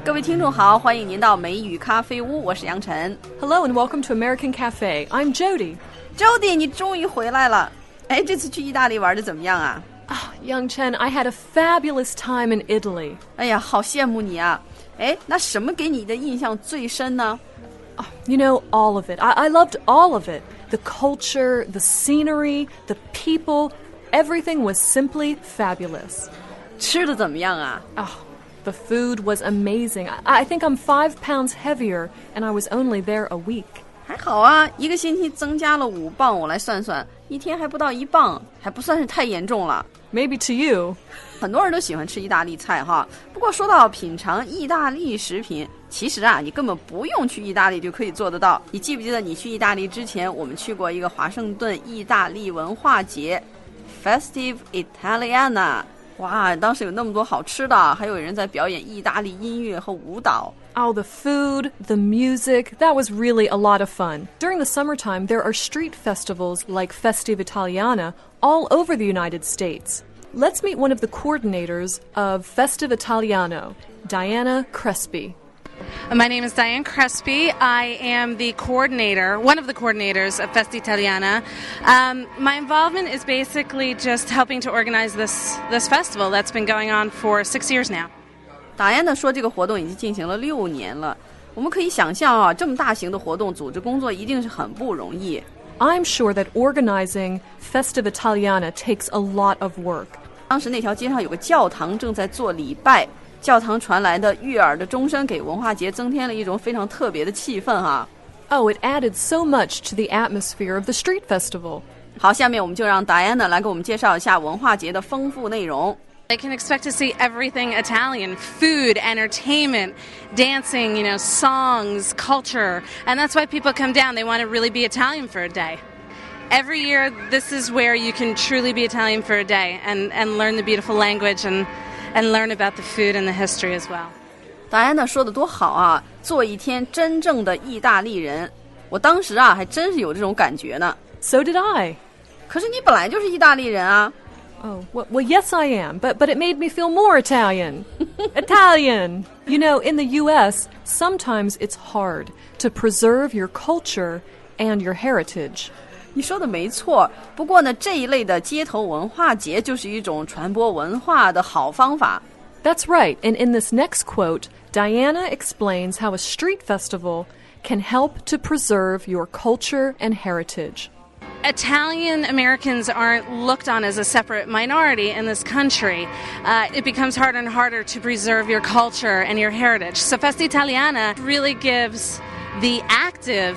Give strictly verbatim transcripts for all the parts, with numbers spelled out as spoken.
各位听众好，欢迎您到美语咖啡屋，我是杨晨。 Hello and welcome to American Cafe. I'm Jody. Jody, 你终于回来了。哎，这次去意大利玩的怎么样啊？ Oh, Young Chen, I had a fabulous time in Italy. 哎呀，好羡慕你啊。哎，那什么给你的印象最深呢？ Oh, you know, all of it. I, I loved all of it. The culture, the scenery, the people, everything was simply fabulous. 吃的怎么样啊？ Oh, the food was amazing. I, I think I'm five pounds heavier, and I was only there a week. 还好啊，一个星期增加了五磅，我来算算，一天还不到一磅，还不算是太严重了。 Maybe to you. 很多人都喜欢吃意大利菜哈，不过说到品尝意大利食品，其实啊，你根本不用去意大利就可以做得到。你记不记得你去意大利之前，我们去过一个华盛顿意大利文化节 Festive Italiana。 哇，当时有那么多好吃的，还有人在表演意大利音乐和舞蹈。 Oh, the food, the music, that was really a lot of fun. During the summertime, there are street festivals like Festive Italiana all over the United States. Let's meet one of the coordinators of Festive Italiano, Diana Crespi. My name is Diane Crespi. I am the coordinator, one of the coordinators of Festa Italiana. Um, my involvement is basically just helping to organize this, this festival that's been going on for six years now. 达安呢说这个活动已经进行了六年了。我们可以想象啊，这么大型的活动组织工作一定是很不容易。 I'm sure that organizing Festive Italiana takes a lot of work. 当时那条街上有个教堂正在做礼拜，教堂传来的悦耳的钟声给文化节增添了一种非常特别的气氛哈。 Oh, it added so much to the atmosphere of the street festival. 好，下面我们就让 Diana 来给我们介绍一下文化节的丰富内容。 They can expect to see everything Italian: food, entertainment, dancing, you know, songs, culture. And that's why people come down. They want to really be Italian for a day. Every year, this is where you can truly be Italian for a day and, and learn the beautiful language and, and learn about the food and the history as well. Diana 说的多好啊，做一天真正的意大利人。我当时啊还真是有这种感觉呢。 So did I. 可是你本来就是意大利人啊。 Oh, well, well, yes, I am, but, but it made me feel more Italian. Italian! You know, in the U S, sometimes it's hard to preserve your culture and your heritage. 你说的没错，不过呢，这一类的街头文化节就是一种传播文化的好方法。 That's right, and in this next quote, Diana explains how a street festival can help to preserve your culture and heritage. Italian Americans aren't looked on as a separate minority in this country. Uh, it becomes harder and harder to preserve your culture and your heritage. So Festa Italiana really gives the active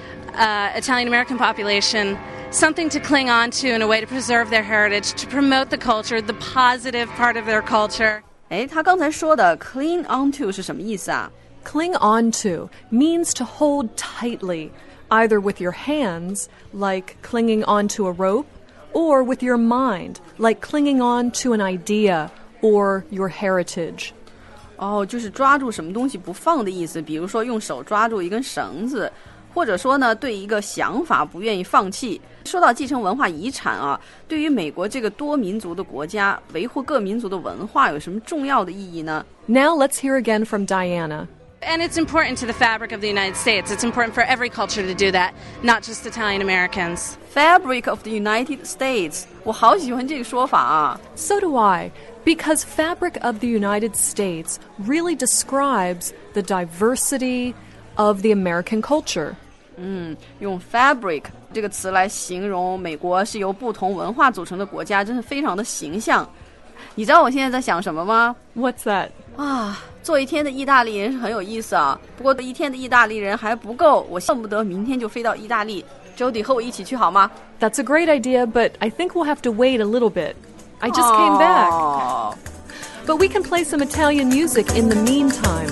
uh, Italian American population something to cling on to and a way to preserve their heritage, to promote the culture, the positive part of their culture. 哎，他刚才说的 cling onto 是什么意思啊？ Cling on to means to hold tightly, either with your hands, like clinging onto a rope, or with your mind, like clinging on to an idea or your heritage. 哦，就是抓住什么东西不放的意思，比如说用手抓住一根绳子，或者说呢，对一个想法不愿意放弃。说到继承文化遗产啊，对于美国这个多民族的国家，维护各民族的文化有什么重要的意义呢？ Now let's hear again from Diana. And it's important to the fabric of the United States. It's important for every culture to do that, not just Italian Americans. Fabric of the United States， 我好喜欢这个说法啊。 So do I, because fabric of the United States really describes the diversity of the American culture. 嗯，用 fabric 这个词来形容美国是由不同文化组成的国家，真是非常的形象。你知道我现在在想什么吗？ What's that? 啊，做一天的意大利人是很有意思啊。不过一天的意大利人还不够，我恨不得明天就飞到意大利。Jody 和我一起去好吗？ That's a great idea, but I think we'll have to wait a little bit. I just came back. Oh. But we can play some Italian music in the meantime.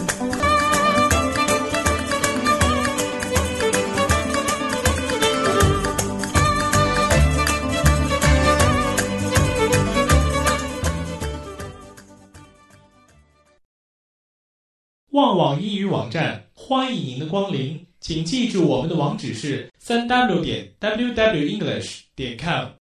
《旺网英语网站》欢迎您的光临，请记住我们的网址是 三 w 点 w w english 点 com。